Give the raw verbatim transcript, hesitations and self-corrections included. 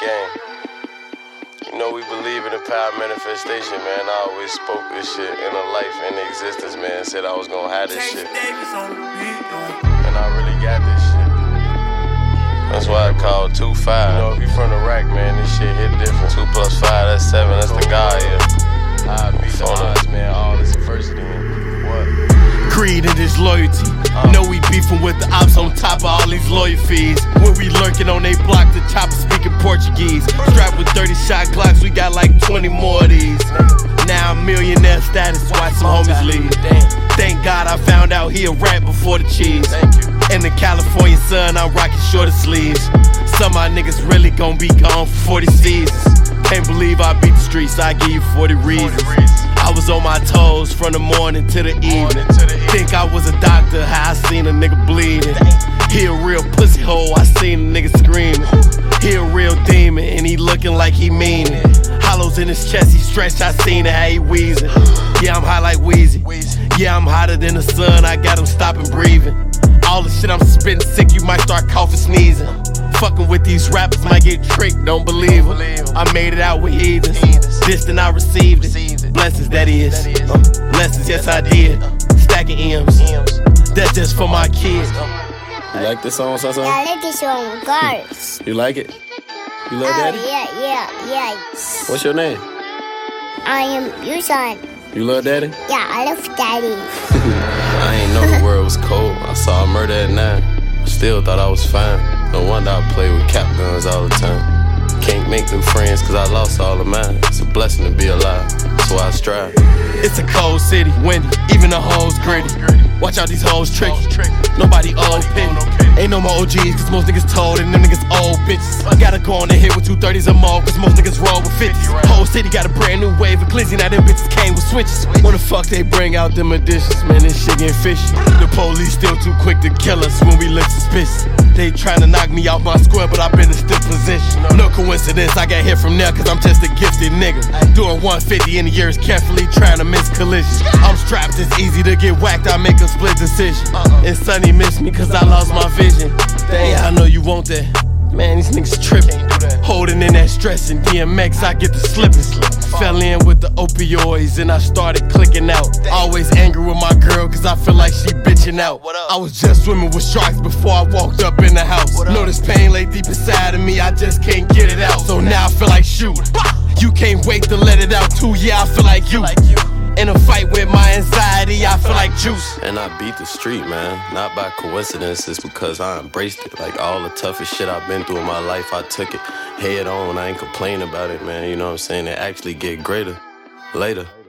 Gang. You know we believe in the power of manifestation, man. I always spoke this shit into life, into existence, man. Said I was gonna have this shit. And I really got this shit. That's why I called two five. You know, if you from the rack, man, this shit hit different. Two plus five, that's seven, that's the guy, yeah. I beat the odds, man, all this adversity, man. What? Greed and his loyalty. Uh, know we beefing with the ops on top of all these lawyer fees. When we lurking on they block, the chopper speaking Portuguese. Strapped with thirty shot Glocks, we got like twenty more of these. Now I'm millionaire status, watch some homies leave. Thank God I found out he a rat before the cheese. In the California sun, I'm rocking shorter sleeves. Some of my niggas really gon' be gone for forty seasons. Can't believe I beat the streets, I give you forty reasons. I was on my toes from the morning to the evening. Think I was a doctor, how I seen a nigga bleeding. He a real pussy hole, I seen a nigga screaming. He a real demon, and he looking like he mean it. Hollows in his chest, he stretched, I seen it, how he wheezing. Yeah, I'm high like Weezy. Yeah, I'm hotter than the sun, I got him stopping breathing. All the shit I'm spitting sick, you might start coughing, sneezing. Fucking with these rappers might get tricked, don't believe it. I made it out with heathens. Distant I received it. Blessings that is. Uh, lessons, yes I did. Stacking M's. That's just for my kids. You like this song, Sasa? Yeah, I like this song, girls. You like it? You love Oh, Daddy? yeah, yeah, yeah. What's your name? I am Yusan. You love Daddy? Yeah, I love Daddy. I ain't know the world was cold. I saw a murder at nine. I still thought I was fine. No wonder I play with cap guns all the time. Can't make new friends cause I lost all of mine. It's a blessing to be alive, that's why I strive. It's a cold city, windy, even the hoes gritty. Watch out, these hoes tricky. Nobody old pity. Ain't no more O Gs cause most niggas told and them niggas old bitches. I gotta go on the hit with two thirties or more cause most niggas roll with fifties. Whole city got a brand new wave of glizzy, now them bitches came with switches. When the fuck they bring out them additions, man, this shit getting fishy. The police still too quick to kill us when we look suspicious. They tryna knock me off my square, but I've been in stiff position. No coincidence, I got hit from there cause I'm just a gifted nigga. Doing one fifty in the years, carefully trying to miss collisions. I'm strapped, it's easy to get whacked, I make a split decision. And Sonny missed me cause I lost my vision. Yeah, I know you want that. Man, these niggas tripping. Holding in that stress and D M X, I get the slipping. Fell in with the opioids and I started clicking out. Always angry with my girl cause I feel like she bitching out. I was just swimming with sharks before I walked up in the house. Know this pain lay deep inside of me, I just can't get it out. So now I feel like shooting. You can't wait to let it out too, yeah, I feel like you. In a fight with my anxiety, I feel like juice. And I beat the street, man, not by coincidence, it's because I embraced it. Like all the toughest shit I've been through in my life, I took it head on. I ain't complaining about it, man, you know what I'm saying? It actually get greater later.